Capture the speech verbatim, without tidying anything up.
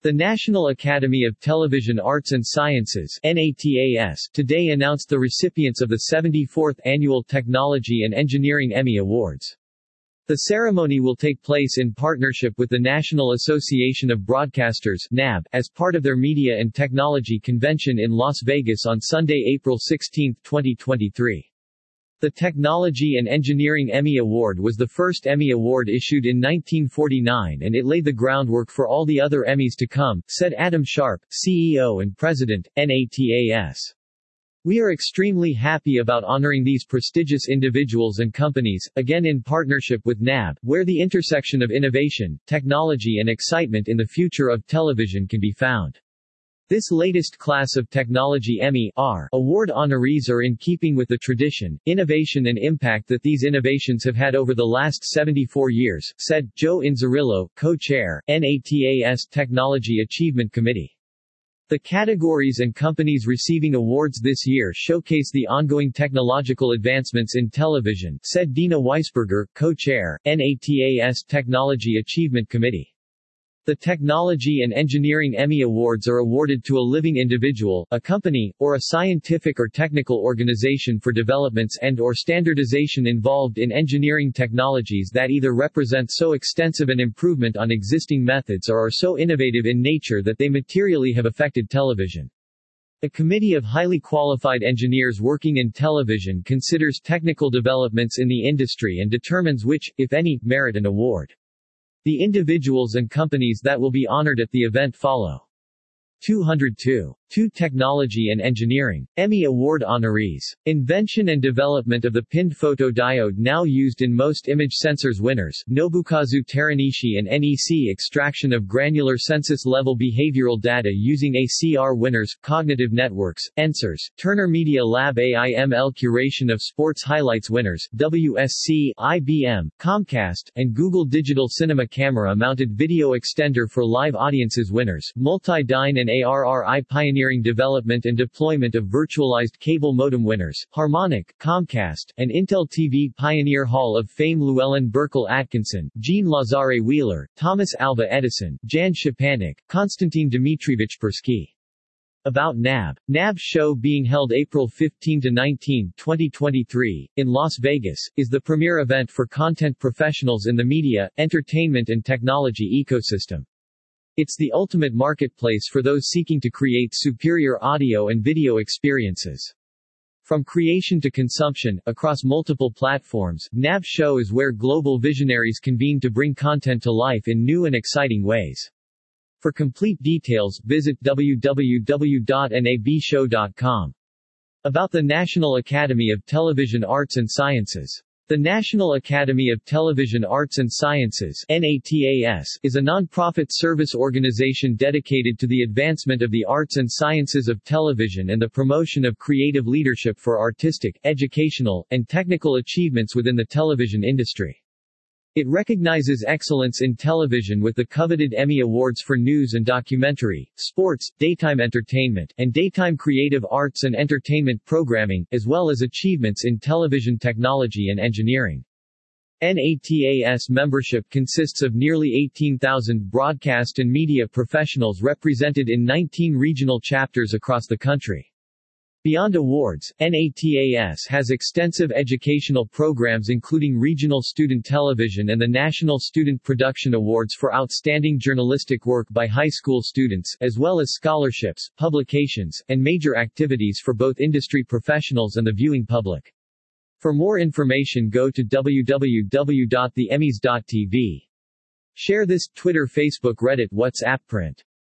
The National Academy of Television Arts and Sciences (N A T A S) today announced the recipients of the seventy-fourth Annual Technology and Engineering Emmy Awards. The ceremony will take place in partnership with the National Association of Broadcasters (N A B), as part of their Media and Technology Convention in Las Vegas on Sunday, April sixteenth, twenty twenty-three. The Technology and Engineering Emmy Award was the first Emmy Award issued in nineteen forty-nine, and it laid the groundwork for all the other Emmys to come, said Adam Sharp, C E O and President, N A T A S. We are extremely happy about honoring these prestigious individuals and companies, again in partnership with N A B, where the intersection of innovation, technology and excitement in the future of television can be found. This latest class of Technology Emmy R award honorees are in keeping with the tradition, innovation and impact that these innovations have had over the last seventy-four years, said Joe Inzerillo, co-chair, N A T A S Technology Achievement Committee. The categories and companies receiving awards this year showcase the ongoing technological advancements in television, said Dina Weisberger, co-chair, N A T A S Technology Achievement Committee. The Technology and Engineering Emmy Awards are awarded to a living individual, a company, or a scientific or technical organization for developments and or standardization involved in engineering technologies that either represent so extensive an improvement on existing methods or are so innovative in nature that they materially have affected television. A committee of highly qualified engineers working in television considers technical developments in the industry and determines which, if any, merit an award. The individuals and companies that will be honored at the event follow. two hundred two. Two Technology and Engineering Emmy Award honorees. Invention and development of the pinned photodiode now used in most image sensors winners, Nobukazu Teranishi, and N E C extraction of granular census-level behavioral data using A C R winners, Cognitive Networks, Ensors, Turner Media Lab A I M L curation of sports highlights winners, W S C, I B M, Comcast, and Google Digital Cinema camera-mounted video extender for live audiences winners, Multidyne and A R R I pioneering development and deployment of virtualized cable modem winners, Harmonic, Comcast, and Intel T V Pioneer Hall of Fame Llewellyn Burkle Atkinson, Jean Lazare Wheeler, Thomas Alva Edison, Jan Szczepanik, Konstantin Dmitrievich Persky. About N A B. N A B show being held April fifteenth to nineteenth, twenty twenty-three, in Las Vegas, is the premier event for content professionals in the media, entertainment and technology ecosystem. It's the ultimate marketplace for those seeking to create superior audio and video experiences. From creation to consumption, across multiple platforms, N A B Show is where global visionaries convene to bring content to life in new and exciting ways. For complete details, visit w w w dot n a b show dot com. About the National Academy of Television Arts and Sciences. The National Academy of Television Arts and Sciences (N A T A S) is a non-profit service organization dedicated to the advancement of the arts and sciences of television and the promotion of creative leadership for artistic, educational, and technical achievements within the television industry. It recognizes excellence in television with the coveted Emmy Awards for news and documentary, sports, daytime entertainment, and daytime creative arts and entertainment programming, as well as achievements in television technology and engineering. N A T A S membership consists of nearly eighteen thousand broadcast and media professionals represented in nineteen regional chapters across the country. Beyond awards, N A T A S has extensive educational programs including regional student television and the National Student Production Awards for outstanding journalistic work by high school students, as well as scholarships, publications, and major activities for both industry professionals and the viewing public. For more information go to w w w dot the emmys dot t v. Share this, Twitter, Facebook, Reddit, WhatsApp, print.